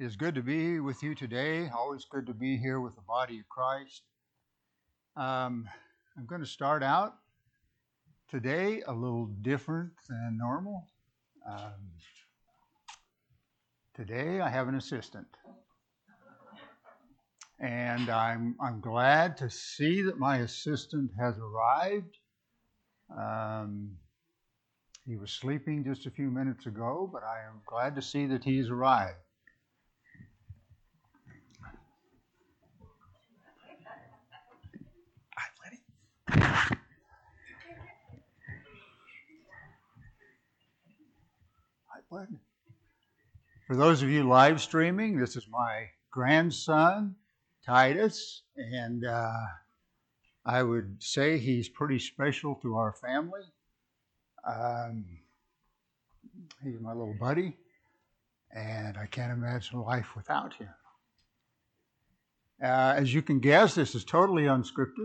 It is good to be with you today. Always good to be here with the body of Christ. I'm going to start out today a little different than normal. Today I have an assistant, and I'm glad to see that my assistant has arrived. He was sleeping just a few minutes ago, but I am glad to see that he's arrived. For those of you live streaming, this is my grandson, Titus, and I would say he's pretty special to our family. He's my little buddy, and I can't imagine life without him. As you can guess, this is totally unscripted.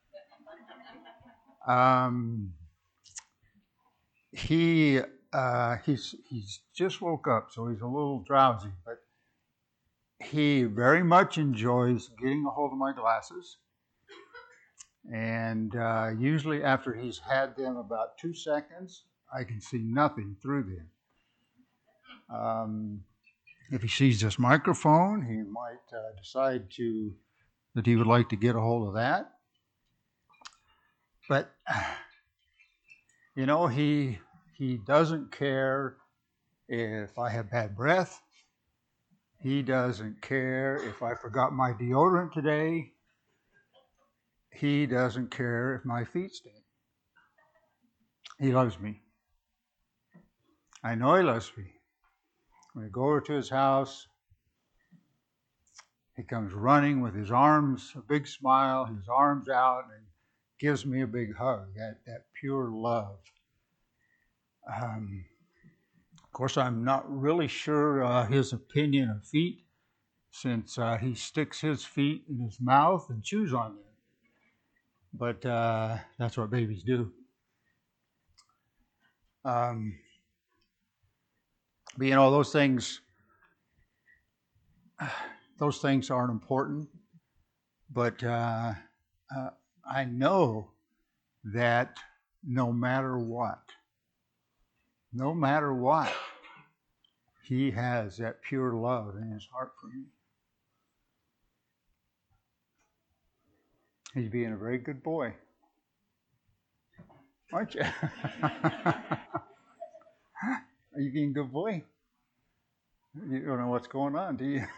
He's just woke up, so he's a little drowsy, but he very much enjoys getting a hold of my glasses. And usually after he's had them about 2 seconds, I can see nothing through them. If he sees this microphone, he might decide that he would like to get a hold of that. But, you know, he doesn't care if I have bad breath. He doesn't care if I forgot my deodorant today. He doesn't care if my feet stink. He loves me. I know he loves me. When I go over to his house, he comes running with his arms, a big smile, his arms out, and gives me a big hug, that pure love. Of course, I'm not really sure his opinion of feet, since he sticks his feet in his mouth and chews on them. But that's what babies do. But you know, those things aren't important. But I know that no matter what, he has that pure love in his heart for me. He's being a very good boy. Aren't you? Are you being a good boy? You don't know what's going on, do you?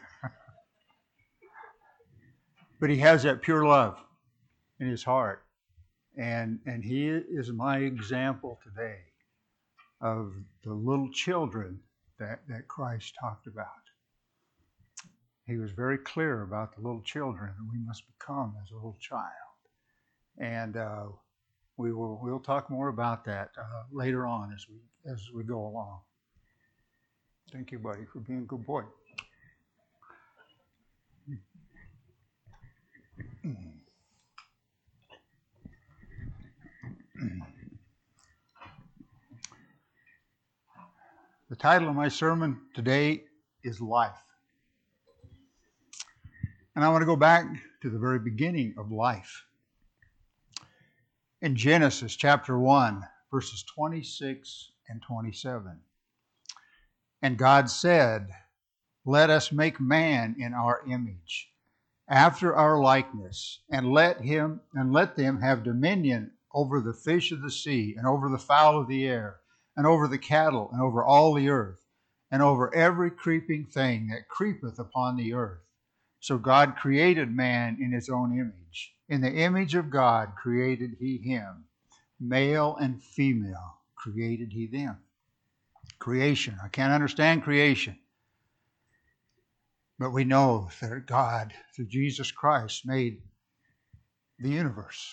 But he has that pure love in his heart. And he is my example today of the little children that Christ talked about. He was very clear about the little children that we must become as a little child. And we'll talk more about that later on as we go along. Thank you, buddy, for being a good boy. The title of my sermon today is Life. And I want to go back to the very beginning of life. In Genesis chapter 1, verses 26 and 27. And God said, "Let us make man in our image, after our likeness, and let them have dominion over the fish of the sea, and over the fowl of the air, and over the cattle, and over all the earth, and over every creeping thing that creepeth upon the earth." So God created man in his own image. In the image of God created he him. Male and female created he them. Creation. I can't understand creation. But we know that God, through Jesus Christ, made the universe.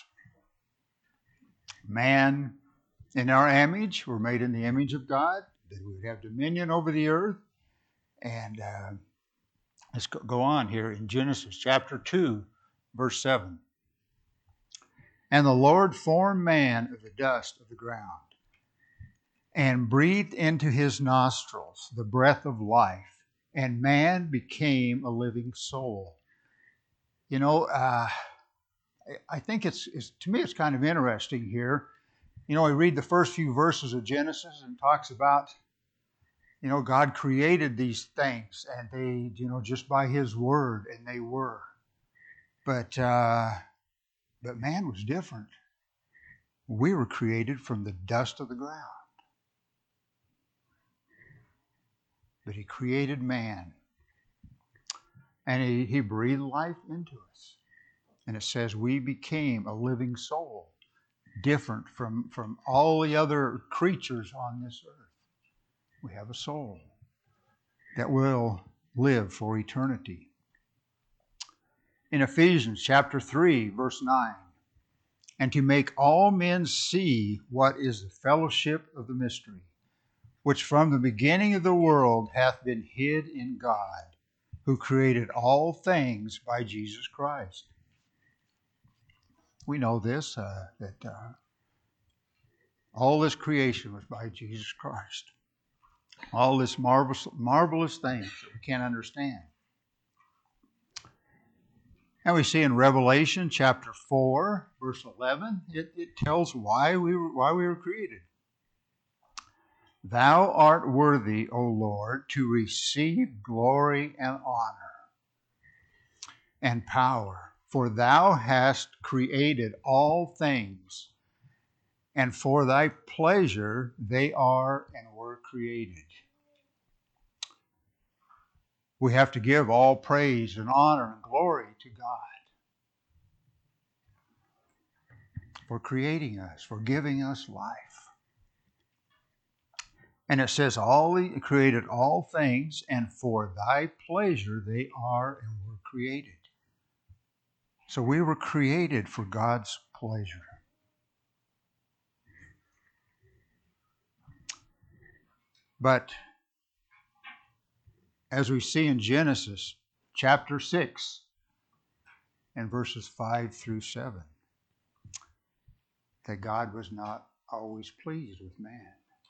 Man in our image, we're made in the image of God, that we would have dominion over the earth. And let's go on here in Genesis chapter 2, verse 7. And the Lord formed man of the dust of the ground, and breathed into his nostrils the breath of life, and man became a living soul. You know, I think it's to me it's kind of interesting here. You know, we read the first few verses of Genesis and talks about, you know, God created these things and they, you know, just by His word, and they were. But man was different. We were created from the dust of the ground. But He created man. And he breathed life into us. And it says we became a living soul, different from all the other creatures on this earth. We have a soul that will live for eternity. In Ephesians chapter 3, verse 9, and to make all men see what is the fellowship of the mystery, which from the beginning of the world hath been hid in God, who created all things by Jesus Christ. We know this, that all this creation was by Jesus Christ. All this marvelous things that we can't understand. And we see in Revelation chapter 4, verse 11, it tells why we were created. Thou art worthy, O Lord, to receive glory and honor and power, for thou hast created all things, and for thy pleasure they are and were created. We have to give all praise and honor and glory to God for creating us, for giving us life. And it says, He created all things, and for thy pleasure they are and were created. So we were created for God's pleasure. But as we see in Genesis chapter 6 and verses 5 through 7, that God was not always pleased with man.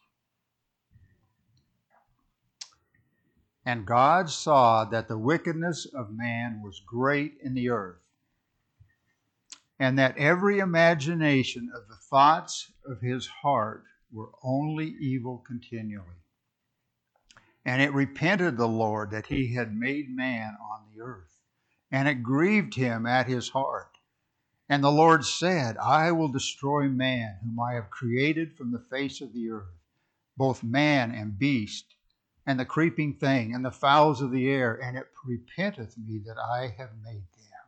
And God saw that the wickedness of man was great in the earth, and that every imagination of the thoughts of his heart were only evil continually. And it repented the Lord that He had made man on the earth, and it grieved Him at His heart. And the Lord said, I will destroy man, whom I have created from the face of the earth, both man and beast, and the creeping thing, and the fowls of the air, and it repenteth me that I have made them.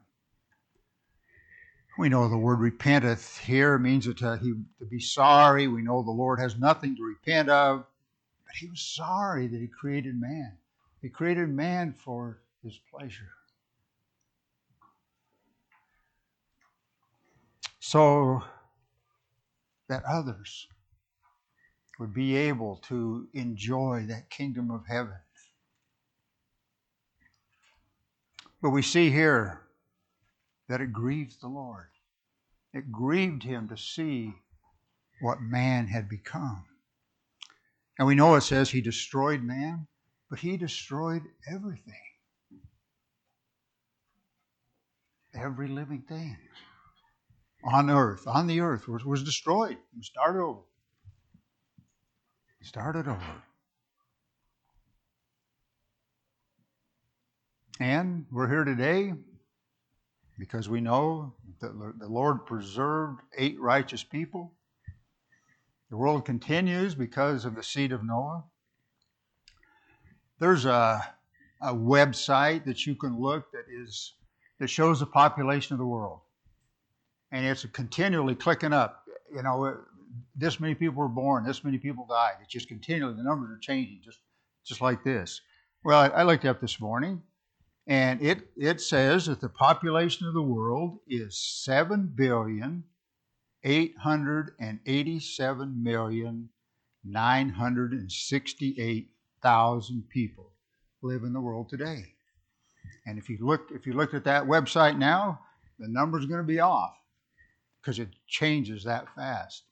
We know the word repenteth here means to be sorry. We know the Lord has nothing to repent of, but He was sorry that He created man. He created man for His pleasure. So that others would be able to enjoy that kingdom of heaven. But we see here that it grieved the Lord. It grieved Him to see what man had become. And we know it says He destroyed man, but He destroyed everything. Every living thing on the earth was destroyed and started over. And we're here today because we know that the Lord preserved 8 righteous people. The world continues because of the seed of Noah. There's a website that you can look that shows the population of the world. And it's continually clicking up. You know, this many people were born, this many people died. It's just continually, the numbers are changing just like this. Well, I looked up this morning, and it says that the population of the world is 7,887,968,000 people live in the world today. And if you looked at that website now, the number's going to be off because it changes that fast.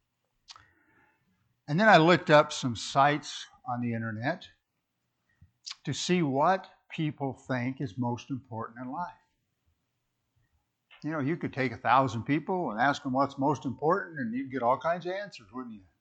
And then I looked up some sites on the internet, to see what people think is most important in life. You know, you could take 1,000 people and ask them what's most important, and you'd get all kinds of answers, wouldn't you?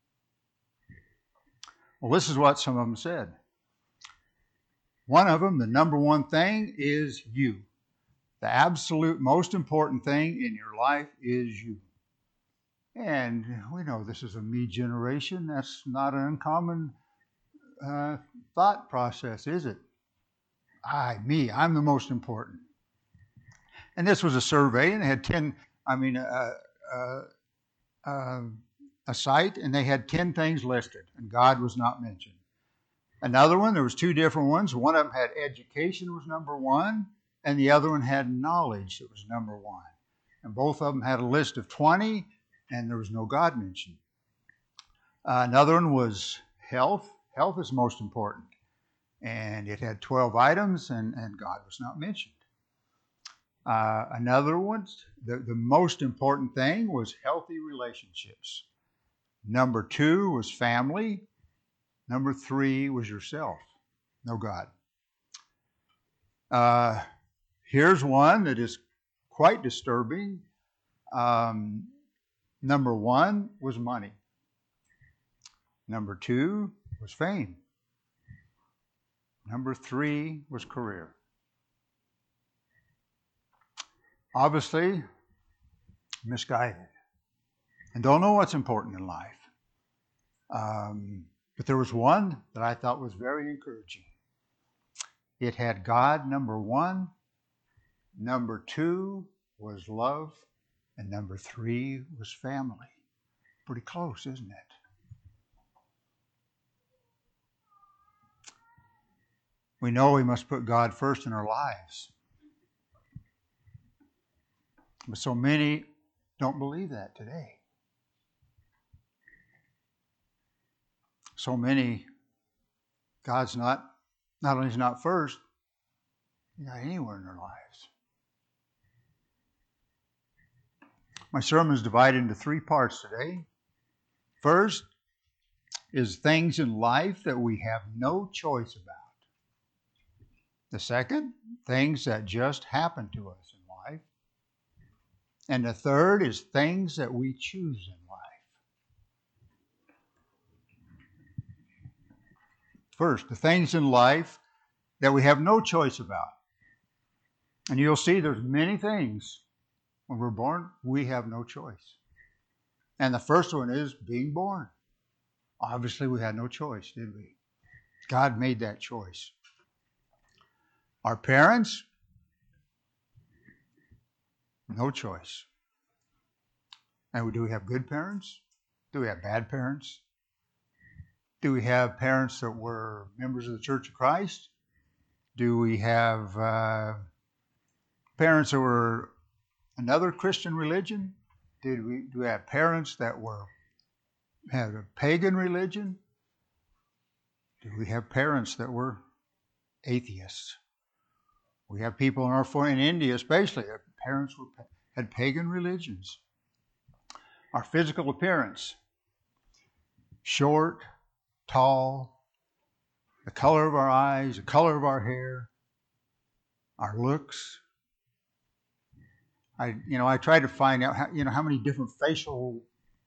Well, this is what some of them said. One of them, the number one thing is you. The absolute most important thing in your life is you. And we know this is a me generation. That's not an uncommon thought process, is it? Me, I'm the most important. And this was a survey, and it had a site, and they had 10 things listed, and God was not mentioned. Another one, there was 2 different ones. One of them had education was number 1, and the other one had knowledge that was number 1. And both of them had a list of 20, and there was no God mentioned. Another one was health. Health is most important. And it had 12 items, and God was not mentioned. Another one, the most important thing was healthy relationships. Number 2 was family. Number 3 was yourself. No God. Here's one that is quite disturbing. Number 1 was money. Number 2 was fame. Number 3 was career. Obviously, misguided and don't know what's important in life. But there was one that I thought was very encouraging. It had God, number 1. Number 2 was love. And number 3 was family. Pretty close, isn't it? We know we must put God first in our lives. But so many don't believe that today. So many, God's not only is not first, He's not anywhere in their lives. My sermon is divided into 3 parts today. First is things in life that we have no choice about. The second, things that just happen to us in life. And the third is things that we choose in life. First, the things in life that we have no choice about. And you'll see there's many things when we're born, we have no choice. And the first one is being born. Obviously, we had no choice, did we? God made that choice. Our parents, no choice. And do we have good parents? Do we have bad parents? Do we have parents that were members of the Church of Christ? Do we have parents that were another Christian religion? Do we have parents that had a pagan religion? Do we have parents that were atheists? We have people in India especially, their parents had pagan religions. Our physical appearance, short, tall, the color of our eyes, the color of our hair, our looks. I tried to find out how many different facial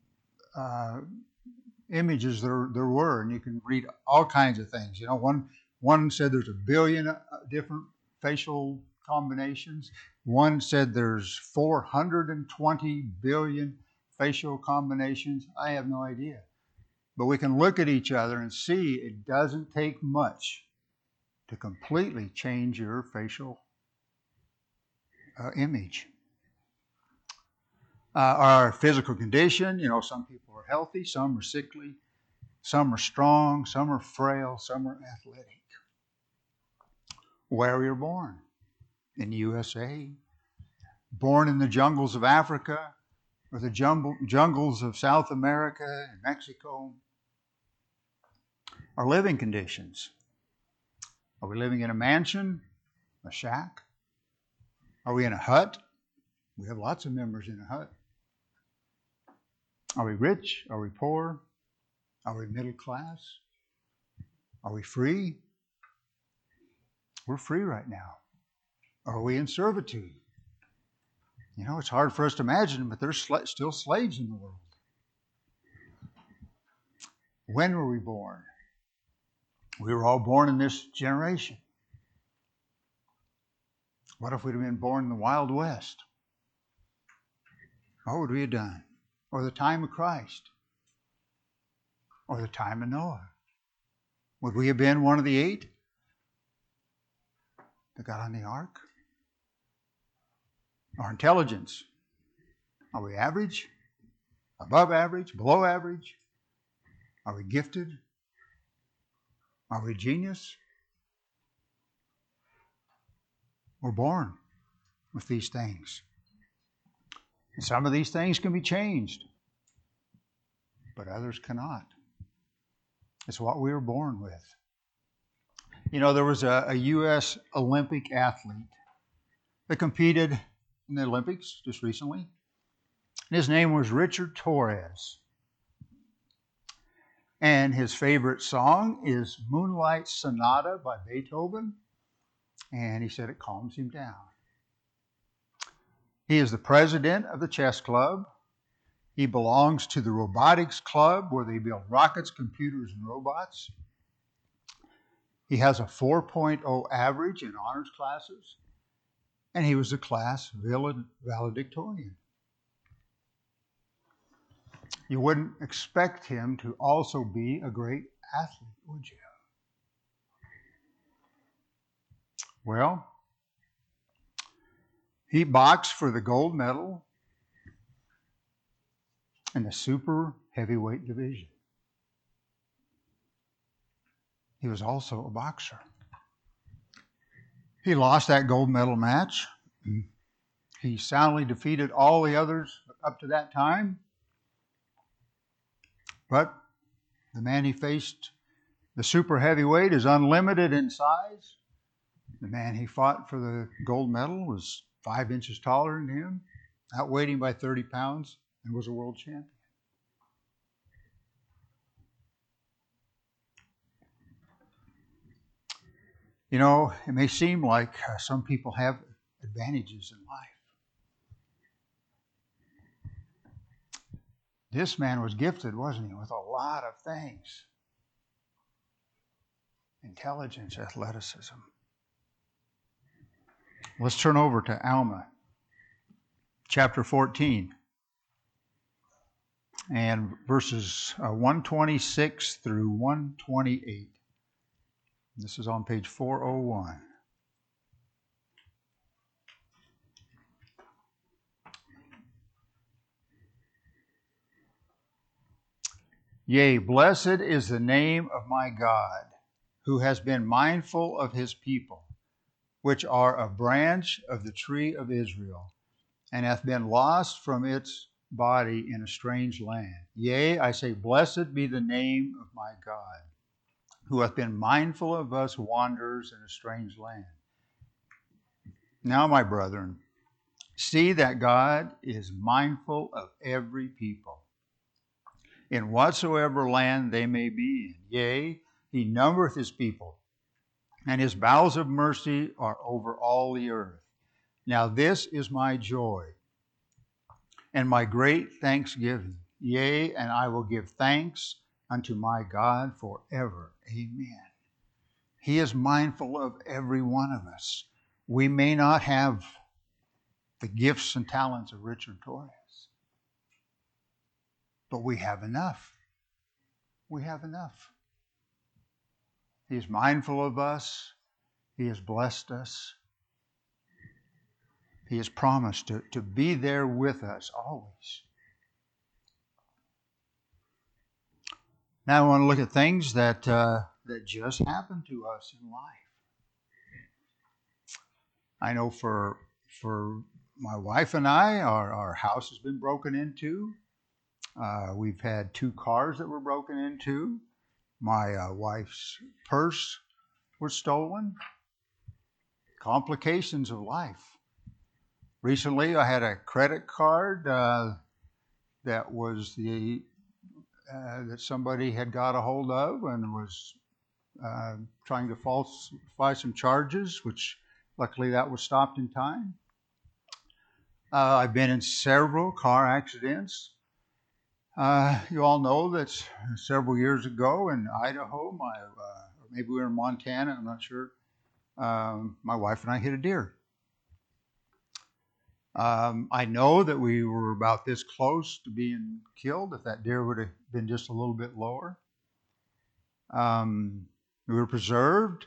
images there were, and you can read all kinds of things. One said there's 1 billion different facial combinations. One said there's 420 billion facial combinations. I have no idea. But we can look at each other and see it doesn't take much to completely change your facial image. Our physical condition, some people are healthy, some are sickly, some are strong, some are frail, some are athletic. Where we were born? In the USA, born in the jungles of Africa, or the jungles of South America and Mexico. Our living conditions. Are we living in a mansion, a shack? Are we in a hut? We have lots of members in a hut. Are we rich? Are we poor? Are we middle class? Are we free? We're free right now. Or are we in servitude? You know, it's hard for us to imagine, but there's still slaves in the world. When were we born? We were all born in this generation. What if we'd have been born in the Wild West? What would we have done? Or the time of Christ? Or the time of Noah? Would we have been one of the 8 that got on the ark? Our intelligence, are we average? Above average? Below average? Are we gifted? Are we genius? We're born with these things. And some of these things can be changed, but others cannot. It's what we were born with. You know, there was a U.S. Olympic athlete that competed in the Olympics just recently. His name was Richard Torres. And his favorite song is Moonlight Sonata by Beethoven. And he said it calms him down. He is the president of the chess club. He belongs to the robotics club where they build rockets, computers, and robots. He has a 4.0 average in honors classes. And he was a class valedictorian. You wouldn't expect him to also be a great athlete, would you? Well, he boxed for the gold medal in the super heavyweight division. He was also a boxer. He lost that gold medal match. He soundly defeated all the others up to that time. But the man he faced, the super heavyweight, is unlimited in size. The man he fought for the gold medal was 5 inches taller than him, outweighed him by 30 pounds, and was a world champion. You know, it may seem like some people have advantages in life. This man was gifted, wasn't he, with a lot of things. Intelligence, athleticism. Let's turn over to Alma, chapter 14, and verses 126 through 128. This is on page 401. Yea, blessed is the name of my God, who has been mindful of his people, which are a branch of the tree of Israel, and hath been lost from its body in a strange land. Yea, I say, blessed be the name of my God, who hath been mindful of us wanderers in a strange land. Now, my brethren, see that God is mindful of every people, in whatsoever land they may be in. Yea, he numbereth his people, and his bowels of mercy are over all the earth. Now this is my joy, and my great thanksgiving. Yea, and I will give thanks unto my God forever. Amen. He is mindful of every one of us. We may not have the gifts and talents of Richard Torres, but we have enough. We have enough. He is mindful of us. He has blessed us. He has promised to be there with us always. Now I want to look at things that just happen to us in life. I know for my wife and I, our house has been broken into. We've had 2 cars that were broken into. My wife's purse was stolen. Complications of life. Recently, I had a credit card that was that somebody had got a hold of and was trying to falsify some charges, which luckily that was stopped in time. I've been in several car accidents. You all know that several years ago in Idaho, maybe we were in Montana, I'm not sure, my wife and I hit a deer. I know that we were about this close to being killed if that deer would have been just a little bit lower. We were preserved.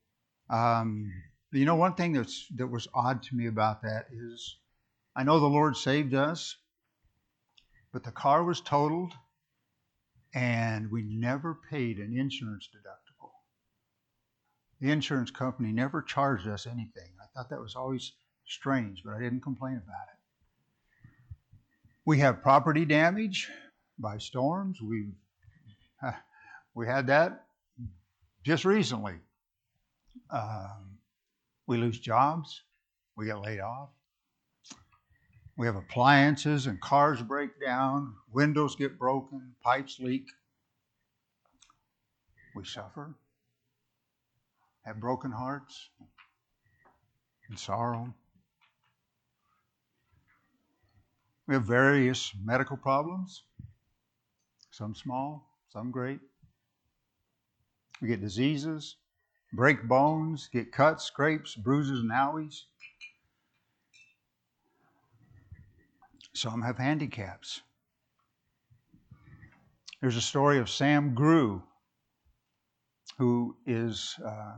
One thing that was odd to me about that is I know the Lord saved us, but the car was totaled and we never paid an insurance deductible. The insurance company never charged us anything. I thought that was always strange, but I didn't complain about it. We have property damage by storms. We had that just recently. We lose jobs. We get laid off. We have appliances and cars break down. Windows get broken. Pipes leak. We suffer. Have broken hearts and sorrow. We have various medical problems, some small, some great. We get diseases, break bones, get cuts, scrapes, bruises, and owies. Some have handicaps. There's a story of Sam Grew, who is,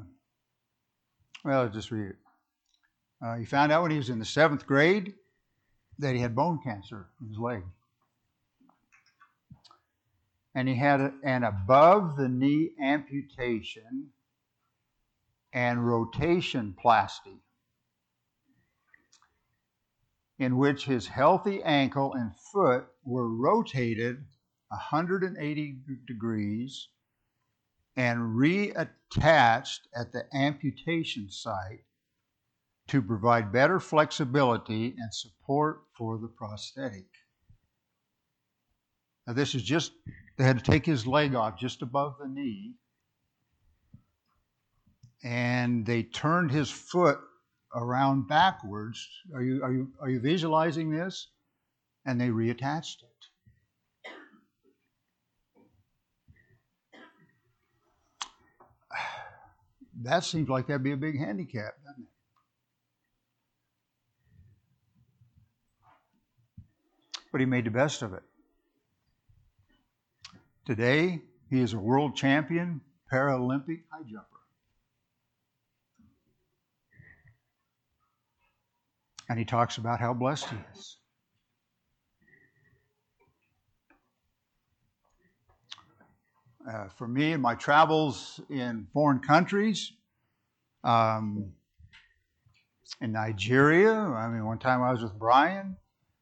I'll just read it. He found out when he was in the 7th grade that he had bone cancer in his leg. And he had an above-the-knee amputation and rotation plasty, in which his healthy ankle and foot were rotated 180 degrees and reattached at the amputation site to provide better flexibility and support for the prosthetic. Now this is just, they had to take his leg off just above the knee, and they turned his foot around backwards. Are you visualizing this? And they reattached it. That seems like that'd be a big handicap, doesn't it? But he made the best of it. Today, he is a world champion Paralympic high jumper. And he talks about how blessed he is. For me, in my travels in foreign countries, in Nigeria, one time I was with Brian.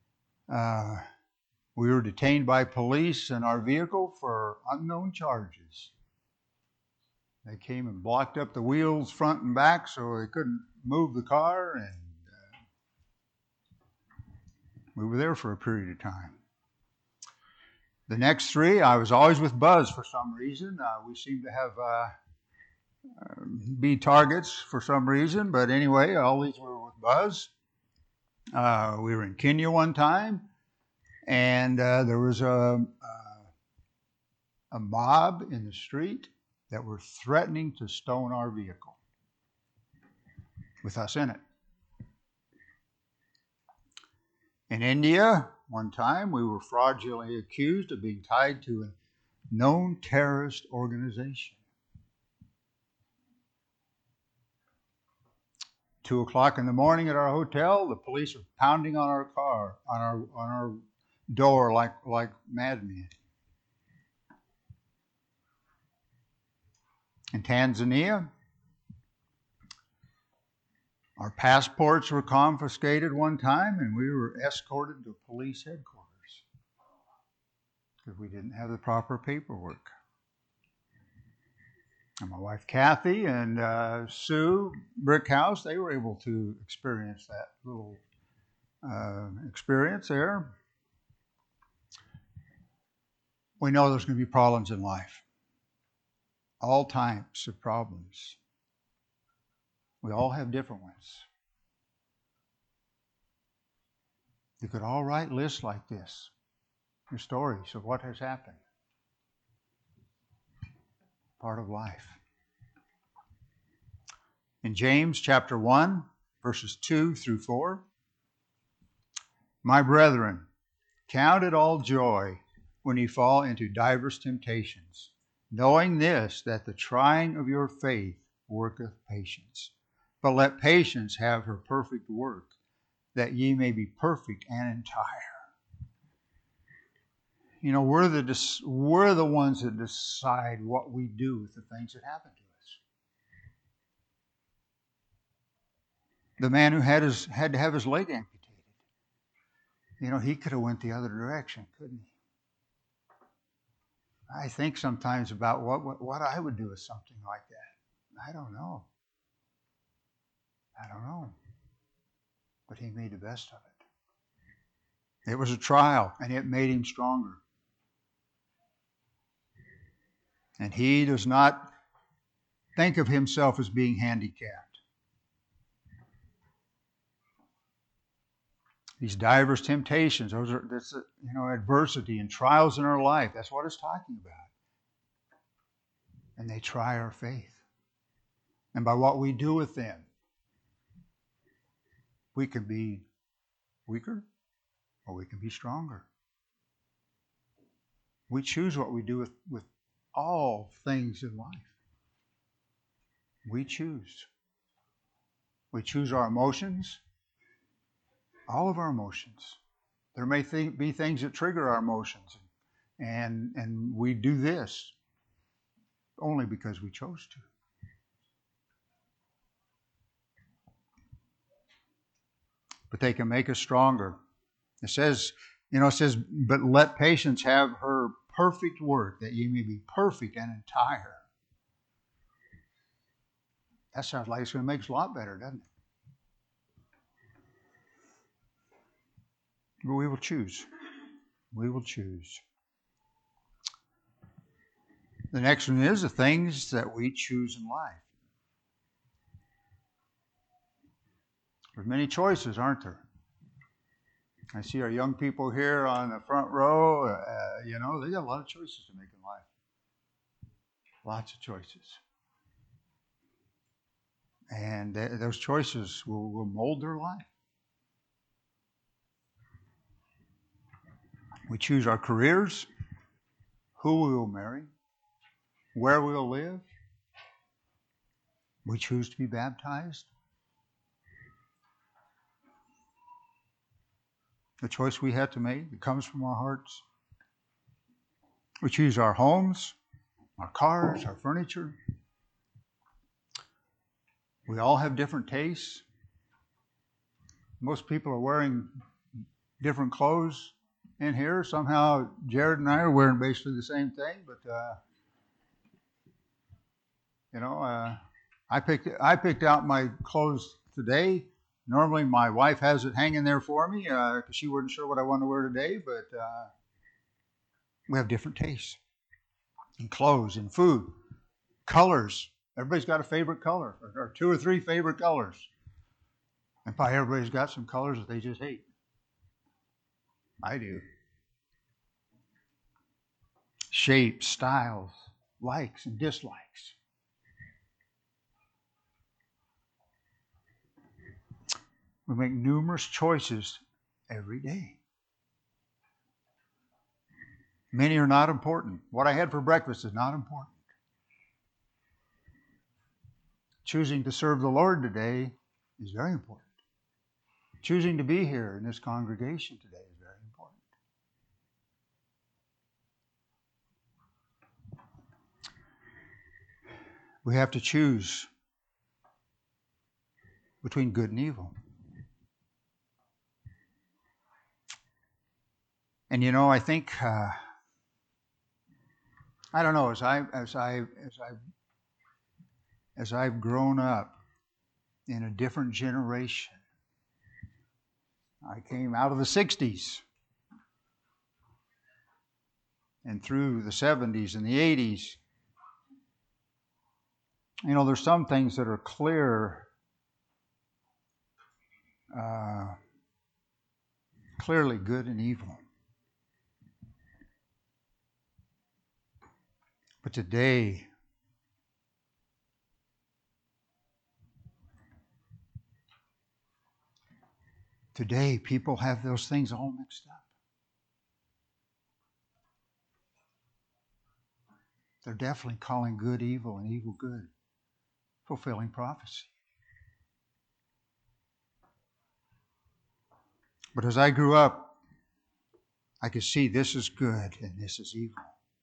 We were detained by police in our vehicle for unknown charges. They came and blocked up the wheels front and back so they couldn't move the car, and we were there for a period of time. The next 3, I was always with Buzz for some reason. We seem to have be targets for some reason, but anyway, all these were with Buzz. We were in Kenya one time, and there was a mob in the street that were threatening to stone our vehicle with us in it. In India, one time, we were fraudulently accused of being tied to a known terrorist organization. 2:00 in the morning at our hotel, the police are pounding on our car, on our door like madmen. In Tanzania, our passports were confiscated one time, and we were escorted to police headquarters because we didn't have the proper paperwork. And my wife Kathy and Sue Brickhouse, they were able to experience that little experience there. We know there's going to be problems in life. all types of problems. We all have different ones. You could all write lists like this, your stories of what has happened. Part of life. In James chapter 1, verses 2 through 4, my brethren, count it all joy when ye fall into divers temptations, knowing this, that the trying of your faith worketh patience. But let patience have her perfect work, that ye may be perfect and entire. You know, we're the ones that decide what we do with the things that happen to us. The man who had to have his leg amputated, you know, he could have went the other direction, couldn't he? I think sometimes about what I would do with something like that. I don't know. But he made the best of it. It was a trial, and it made him stronger. And he does not think of himself as being handicapped. These diverse temptations, that's adversity and trials in our life. That's what it's talking about. And they try our faith. And by what we do with them, we can be weaker or we can be stronger. We choose what we do with all things in life. We choose. We choose our emotions, all of our emotions. There may be things that trigger our emotions, and we do this only because we chose to. But they can make us stronger. It says, but let patience have her perfect work, that ye may be perfect and entire. That sounds like it's going to make us a lot better, doesn't it? But we will choose. We will choose. The next one is the things that we choose in life. There's many choices, aren't there? I see our young people here on the front row. They got a lot of choices to make in life. Lots of choices. And those choices will mold their life. We choose our careers, who we will marry, where we will live. We choose to be baptized. The choice we have to make, it comes from our hearts. We choose our homes, our cars, our furniture. We all have different tastes. Most people are wearing different clothes in here. Somehow Jared and I are wearing basically the same thing, but I picked out my clothes today. Normally my wife has it hanging there for me because she wasn't sure what I wanted to wear today, but we have different tastes in clothes, in food, colors. Everybody's got a favorite color or two or three favorite colors. And probably everybody's got some colors that they just hate. I do. Shapes, styles, likes and dislikes. We make numerous choices every day. Many are not important. What I had for breakfast is not important. Choosing to serve the Lord today is very important. Choosing to be here in this congregation today is very important. We have to choose between good and evil. And I think I don't know, as I've grown up in a different generation. I came out of the 60s and through the 70s and the 80s. You know, there's some things that are clearly good and evil. But today, people have those things all mixed up. They're definitely calling good evil and evil good, fulfilling prophecy. But as I grew up, I could see this is good and this is evil.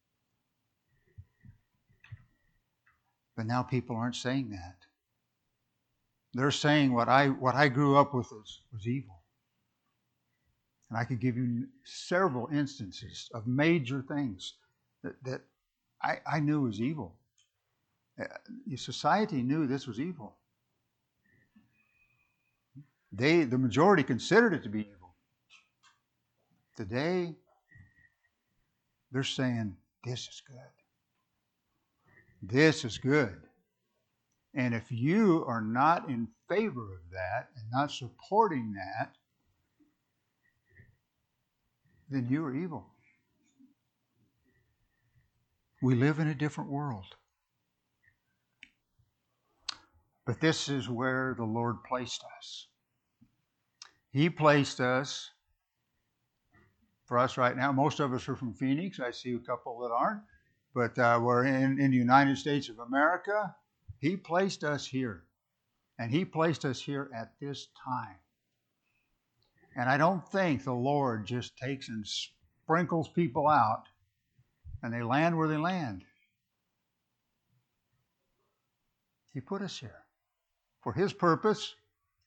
But now people aren't saying that. They're saying what I grew up with was evil. And I could give you several instances of major things that I knew was evil. Society knew this was evil. The majority considered it to be evil. Today, they're saying, this is good. This is good. And if you are not in favor of that and not supporting that, then you are evil. We live in a different world. But this is where the Lord placed us. He placed us, for us right now, most of us are from Phoenix. I see a couple that aren't. But we're in the United States of America. He placed us here. And He placed us here at this time. And I don't think the Lord just takes and sprinkles people out and they land where they land. He put us here for His purpose.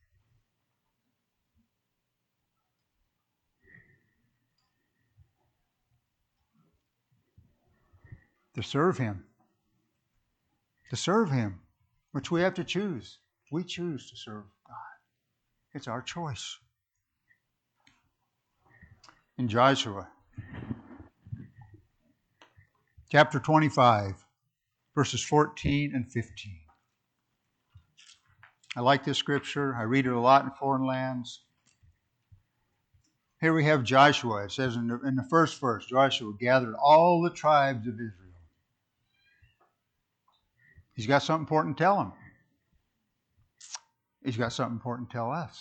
To serve Him. To serve Him, which we have to choose. We choose to serve God. It's our choice. In Joshua, chapter 25, verses 14 and 15. I like this scripture. I read it a lot in foreign lands. Here we have Joshua. It says in the first verse, Joshua gathered all the tribes of Israel. He's got something important to tell them. He's got something important to tell us.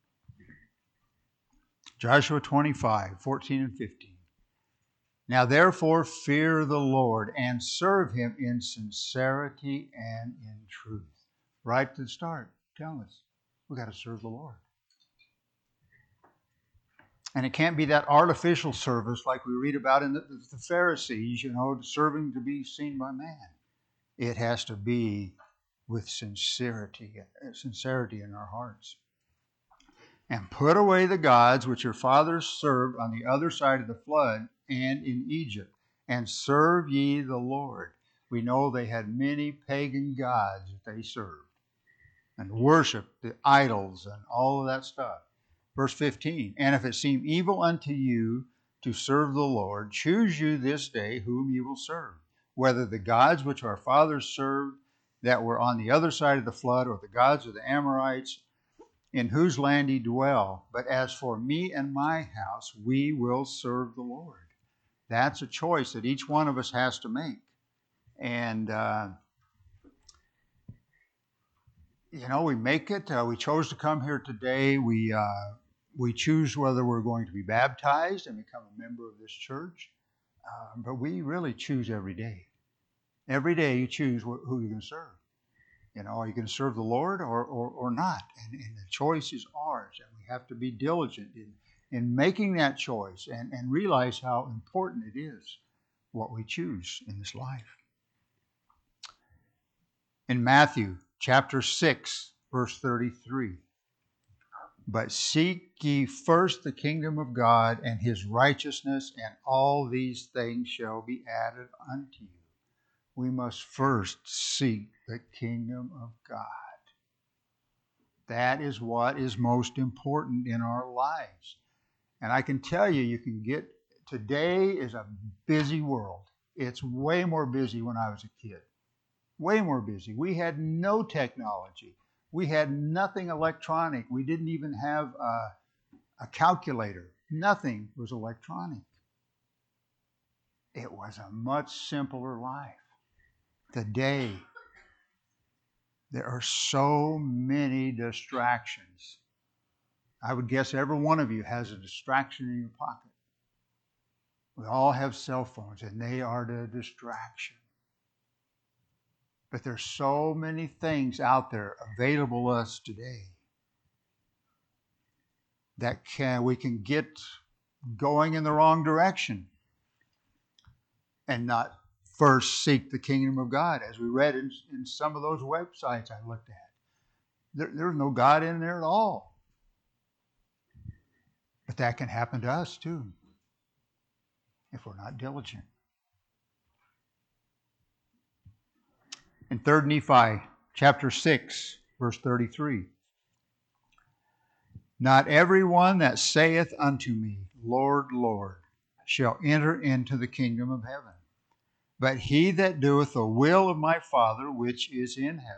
Joshua 25, 14 and 15. Now therefore fear the Lord and serve Him in sincerity and in truth. Right to the start, telling us we've got to serve the Lord. And it can't be that artificial service like we read about in the Pharisees, serving to be seen by man. It has to be with sincerity in our hearts. And put away the gods which your fathers served on the other side of the flood and in Egypt, and serve ye the Lord. We know they had many pagan gods that they served and worshiped the idols and all of that stuff. Verse 15, and if it seem evil unto you to serve the Lord, choose you this day whom you will serve, whether the gods which our fathers served that were on the other side of the flood, or the gods of the Amorites, in whose land ye dwell. But as for me and my house, we will serve the Lord. That's a choice that each one of us has to make. And, we make it. We chose to come here today. We choose whether we're going to be baptized and become a member of this church. But we really choose every day. Every day you choose who you're going to serve. Are you going to serve the Lord or not? And the choice is ours. And we have to be diligent in making that choice and realize how important it is what we choose in this life. In Matthew chapter 6, verse 33. But seek ye first the kingdom of God and His righteousness, and all these things shall be added unto you. We must first seek the kingdom of God. That is what is most important in our lives. And I can tell you today is a busy world. It's way more busy when I was a kid. Way more busy. We had no technology. We had nothing electronic. We didn't even have a calculator. Nothing was electronic. It was a much simpler life. Today, there are so many distractions. I would guess every one of you has a distraction in your pocket. We all have cell phones, and they are the distraction. But there's so many things out there available to us today that we can get going in the wrong direction and not first seek the kingdom of God, as we read in some of those websites I looked at. There's no God in there at all. But that can happen to us too, if we're not diligent. In 3 Nephi chapter 6, verse 33, not everyone that saith unto me, Lord, Lord, shall enter into the kingdom of heaven, but he that doeth the will of my Father which is in heaven.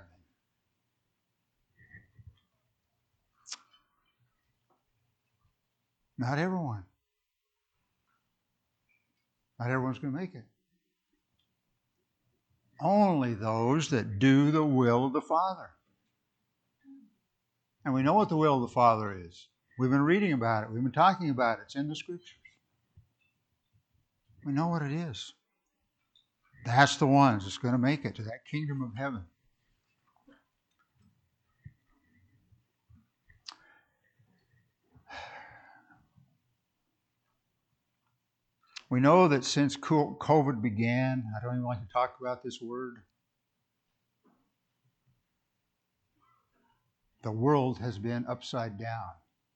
Not everyone. Not everyone's going to make it. Only those that do the will of the Father. And we know what the will of the Father is. We've been reading about it. We've been talking about it. It's in the Scriptures. We know what it is. That's the ones that's going to make it to that kingdom of heaven. We know that since COVID began, I don't even like to talk about this word, the world has been upside down.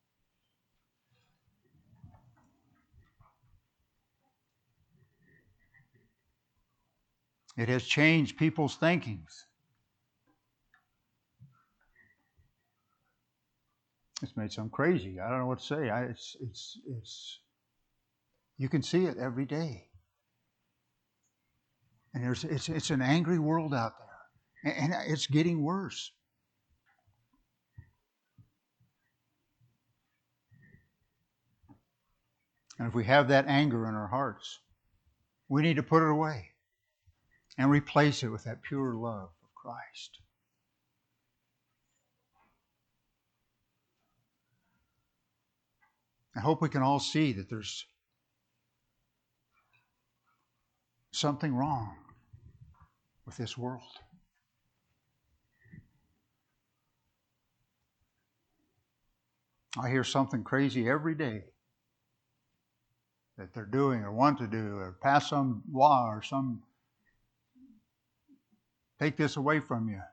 It has changed people's thinkings. It's made some crazy. I don't know what to say. It's you can see it every day. And it's an angry world out there. And it's getting worse. And if we have that anger in our hearts, we need to put it away and replace it with that pure love of Christ. I hope we can all see that there's something wrong with this world. I hear something crazy every day that they're doing or want to do, or pass some law or some take this away from you.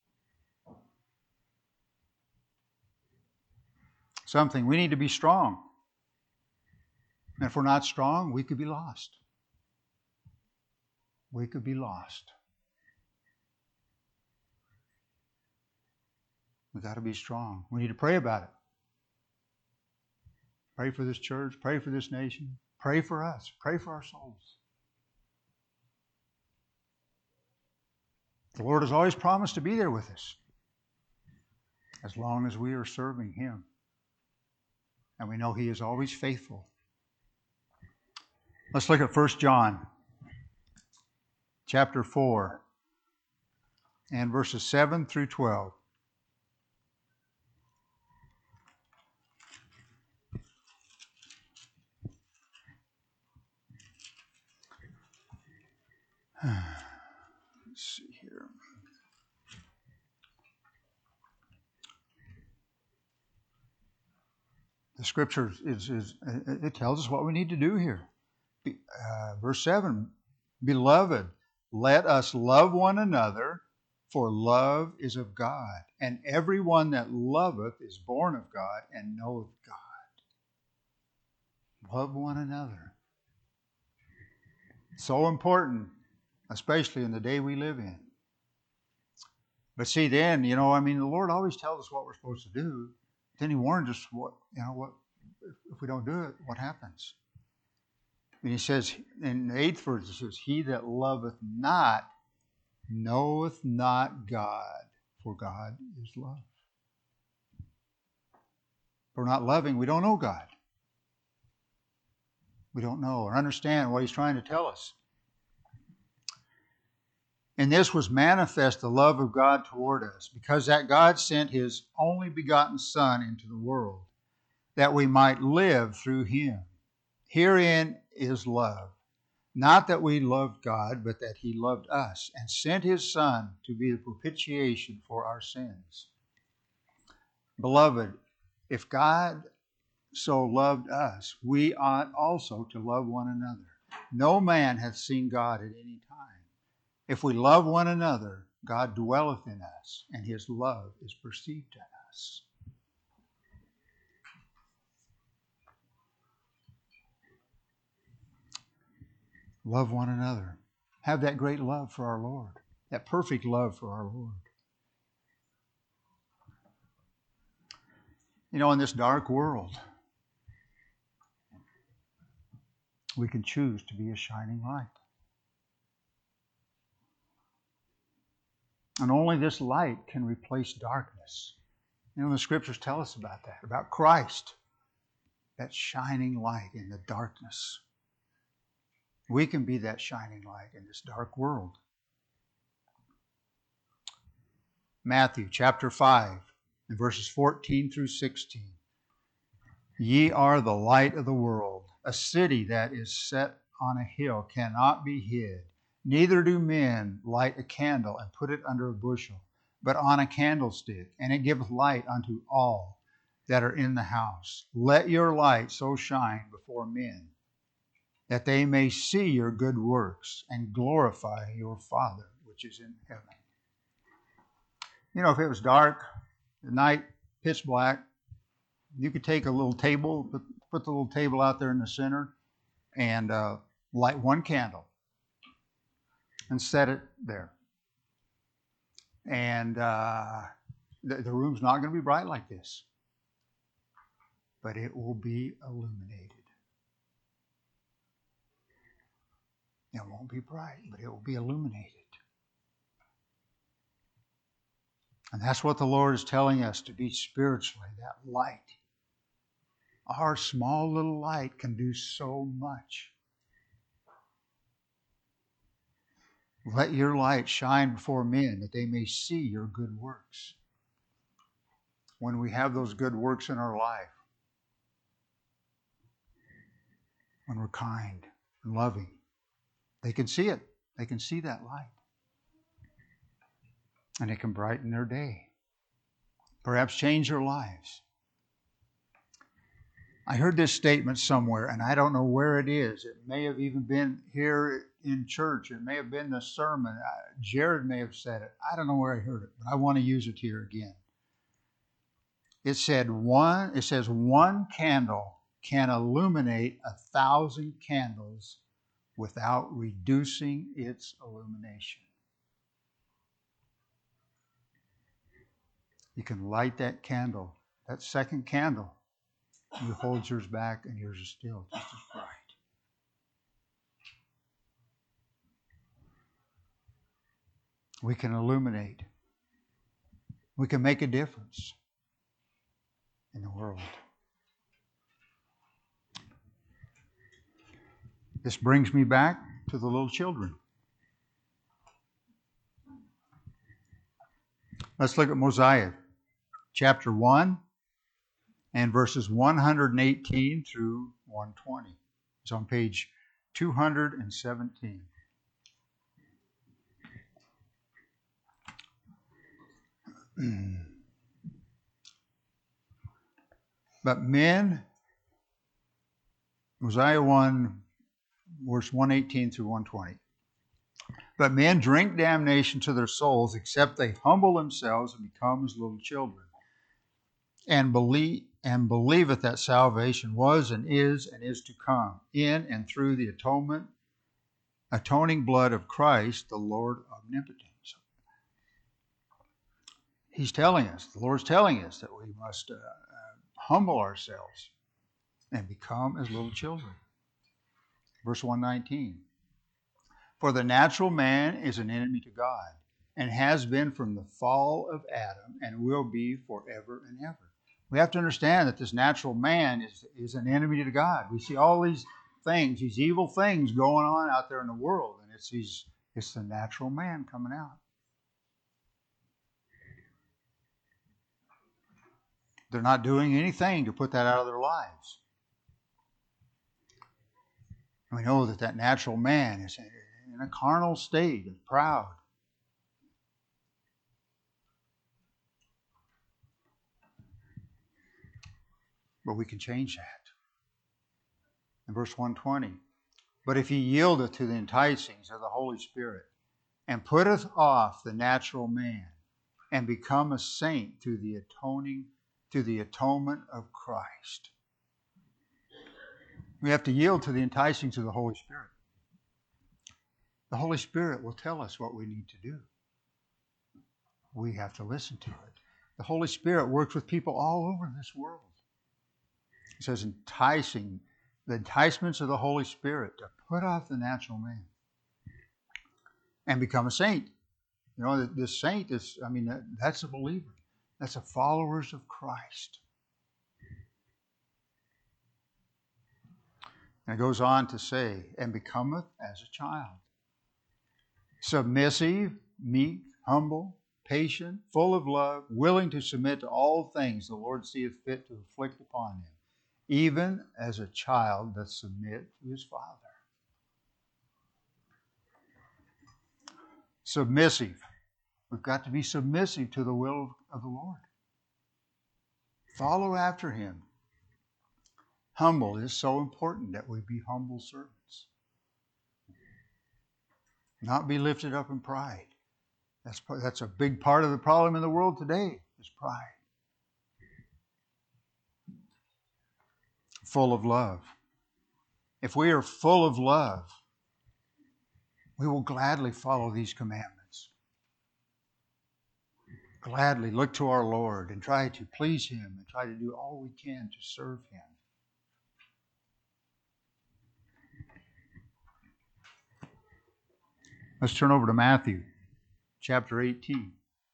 Something. We need to be strong. And if we're not strong, we could be lost. We could be lost. We've got to be strong. We need to pray about it. Pray for this church. Pray for this nation. Pray for us. Pray for our souls. The Lord has always promised to be there with us as long as we are serving Him. And we know He is always faithful. Let's look at 1 John chapter 4 and verses 7 through 12. Let's see here. The Scripture it tells us what we need to do here. Verse 7, Beloved, let us love one another, for love is of God. And everyone that loveth is born of God and knoweth God. Love one another. So important, especially in the day we live in. But see, then, the Lord always tells us what we're supposed to do. Then He warns us what if we don't do it, what happens? And He says in the 8th verse, He says, He that loveth not knoweth not God, for God is love. If we're not loving, we don't know God. We don't know or understand what He's trying to tell us. And this was manifest the love of God toward us, because that God sent His only begotten Son into the world, that we might live through Him. Herein is love. Not that we loved God, but that He loved us and sent His Son to be the propitiation for our sins. Beloved, if God so loved us, we ought also to love one another. No man hath seen God at any time. If we love one another, God dwelleth in us, and His love is perceived in us. Love one another. Have that great love for our Lord, that perfect love for our Lord. You know, in this dark world, we can choose to be a shining light. And only this light can replace darkness. You know, the Scriptures tell us about that, about Christ, that shining light in the darkness. We can be that shining light in this dark world. Matthew chapter 5, and verses 14 through 16. Ye are the light of the world. A city that is set on a hill cannot be hid. Neither do men light a candle and put it under a bushel, but on a candlestick, and it giveth light unto all that are in the house. Let your light so shine before men, that they may see your good works and glorify your Father which is in heaven. You know, if it was dark, the night, pitch black, you could take a little table, put the little table out there in the center, and light one candle and set it there. And the room's not going to be bright like this, but it will be illuminated. It won't be bright, but it will be illuminated. And that's what the Lord is telling us, to be spiritually, that light. Our small little light can do so much. Let your light shine before men, that they may see your good works. When we have those good works in our life, when we're kind and loving, they can see it. They can see that light. And it can brighten their day. Perhaps change their lives. I heard this statement somewhere, and I don't know where it is. It may have even been here in church. It may have been the sermon. Jared may have said it. I don't know where I heard it, but I want to use it here again. It says one candle can illuminate 1,000 candles without reducing its illumination. You can light that candle, that second candle. You hold yours back, and yours is still just as bright. We can illuminate. We can make a difference in the world. This brings me back to the little children. Let's look at Mosiah, chapter 1, and verses 118 through 120. It's on page 217. But men, Mosiah 1, verse 118 through 120. But men drink damnation to their souls, except they humble themselves and become as little children, and believeth that salvation was and is to come in and through the atoning blood of Christ, the Lord omnipotent. He's telling us, the Lord's telling us that we must humble ourselves and become as little children. Verse 119. For the natural man is an enemy to God, and has been from the fall of Adam and will be forever and ever. We have to understand that this natural man is an enemy to God. We see all these things, these evil things going on out there in the world, and it's the natural man coming out. They're not doing anything to put that out of their lives. We know that natural man is in a carnal state and proud. But we can change that. In verse 120, but if he yieldeth to the enticings of the Holy Spirit, and putteth off the natural man, and become a saint through the atonement of Christ. We have to yield to the enticings of the Holy Spirit. The Holy Spirit will tell us what we need to do. We have to listen to it. The Holy Spirit works with people all over this world. It says the enticements of the Holy Spirit to put off the natural man and become a saint. You know, this saint that's a believer. That's a followers of Christ. And it goes on to say, and becometh as a child. Submissive, meek, humble, patient, full of love, willing to submit to all things the Lord seeth fit to inflict upon him, even as a child doth submit to his father. Submissive. We've got to be submissive to the will of the Lord. Follow after him. Humble is so important that we be humble servants. Not be lifted up in pride. That's a big part of the problem in the world today, is pride. Full of love. If we are full of love, we will gladly follow these commandments. Gladly look to our Lord and try to please him and try to do all we can to serve him. Let's turn over to Matthew chapter 18.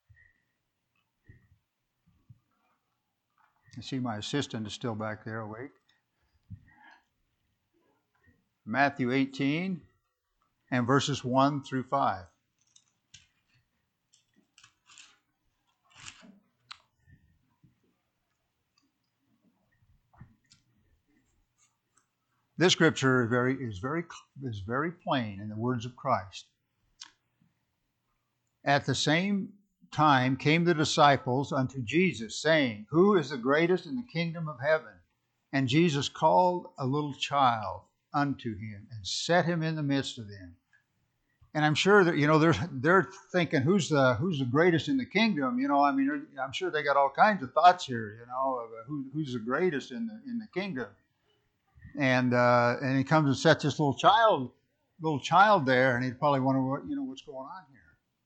I see my assistant is still back there awake. Matthew 18 and verses 1 through 5. This scripture is very plain in the words of Christ. At the same time came the disciples unto Jesus, saying, Who is the greatest in the kingdom of heaven? And Jesus called a little child unto him and set him in the midst of them. And I'm sure that they're thinking, who's the greatest in the kingdom? I'm sure they got all kinds of thoughts here. Of who's the greatest in the kingdom? And he comes and sets this little child there, and he'd probably wonder what's going on here.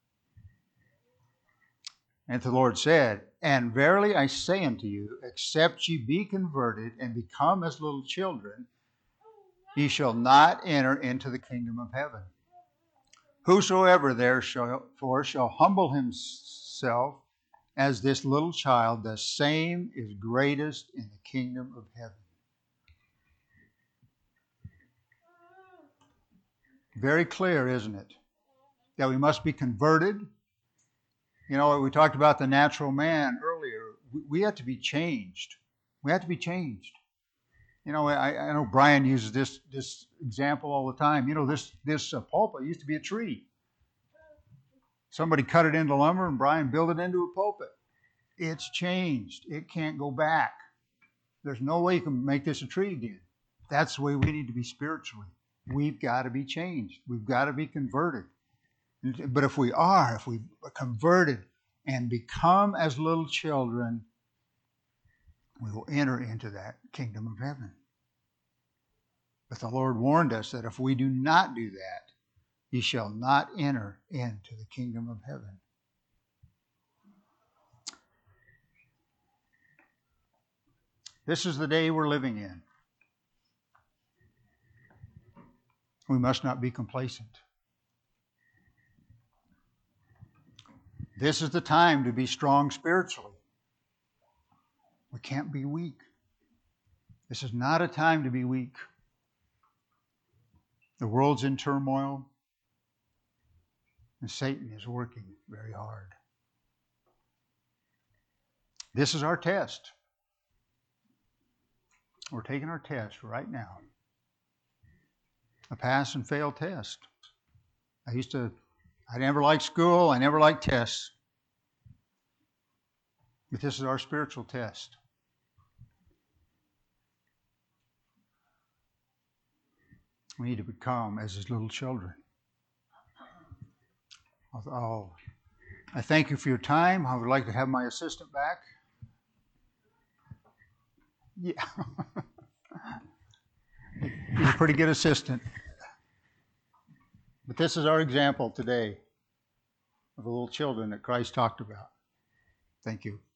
And the Lord said, And verily I say unto you, except ye be converted and become as little children, ye shall not enter into the kingdom of heaven. Whosoever therefore shall humble himself as this little child, the same is greatest in the kingdom of heaven. Very clear, isn't it? That we must be converted. We talked about the natural man earlier. We have to be changed. We have to be changed. I know Brian uses this example all the time. This pulpit used to be a tree. Somebody cut it into lumber and Brian built it into a pulpit. It's changed. It can't go back. There's no way you can make this a tree again. That's the way we need to be spiritually. We've got to be changed. We've got to be converted. But if we are converted and become as little children, we will enter into that kingdom of heaven. But the Lord warned us that if we do not do that, ye shall not enter into the kingdom of heaven. This is the day we're living in. We must not be complacent. This is the time to be strong spiritually. We can't be weak. This is not a time to be weak. The world's in turmoil, and Satan is working very hard. This is our test. We're taking our test right now. A pass and fail test. I never liked school. I never liked tests. But this is our spiritual test. We need to become as his little children. I thank you for your time. I would like to have my assistant back. Yeah. He's a pretty good assistant. But this is our example today of the little children that Christ talked about. Thank you.